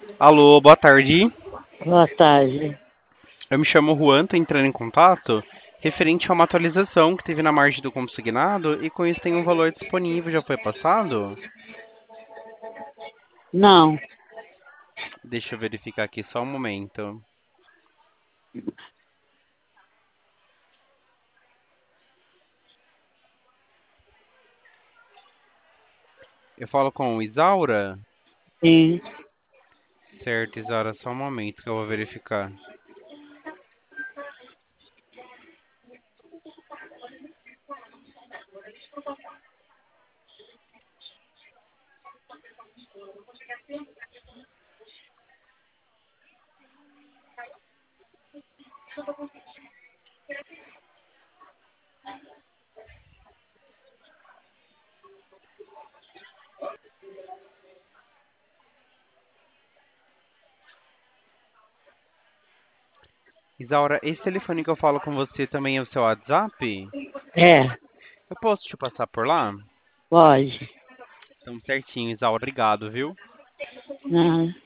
Alô, boa tarde. Boa tarde. Eu me chamo Juan, tô entrando em contato referente a uma atualização que teve na margem do consignado e com isso tem um valor disponível, já foi passado? Não, Deixa eu verificar aqui só um momento. Eu falo com Isaura? sim. Certo, Isaura, só um momento que eu vou verificar. Isaura, esse telefone que eu falo com você também é o seu WhatsApp? É, Eu posso te passar por lá? pode. Então, certinho, Isaura, obrigado, viu? Não.